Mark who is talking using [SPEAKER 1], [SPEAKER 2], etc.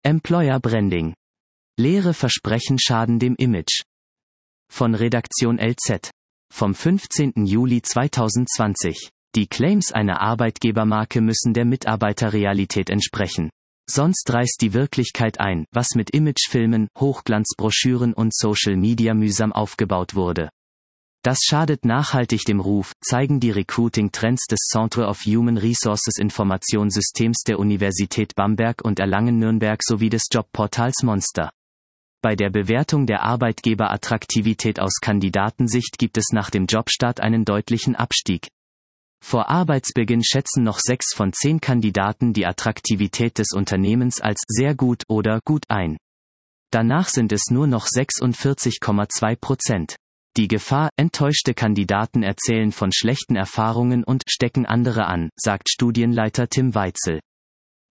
[SPEAKER 1] Employer Branding. Leere Versprechen schaden dem Image. Von Redaktion LZ. Vom 15. Juli 2020. Die Claims einer Arbeitgebermarke müssen der Mitarbeiterrealität entsprechen. Sonst reißt die Wirklichkeit ein, was mit Imagefilmen, Hochglanzbroschüren und Social Media mühsam aufgebaut wurde. Das schadet nachhaltig dem Ruf, zeigen die Recruiting-Trends des Centre of Human Resources Informationssystems der Universität Bamberg und Erlangen-Nürnberg sowie des Jobportals Monster. Bei der Bewertung der Arbeitgeberattraktivität aus Kandidatensicht gibt es nach dem Jobstart einen deutlichen Abstieg. Vor Arbeitsbeginn schätzen noch 6 von 10 Kandidaten die Attraktivität des Unternehmens als sehr gut oder gut ein. Danach sind es nur noch 46,2%. Die Gefahr, enttäuschte Kandidaten erzählen von schlechten Erfahrungen und stecken andere an, sagt Studienleiter Tim Weitzel.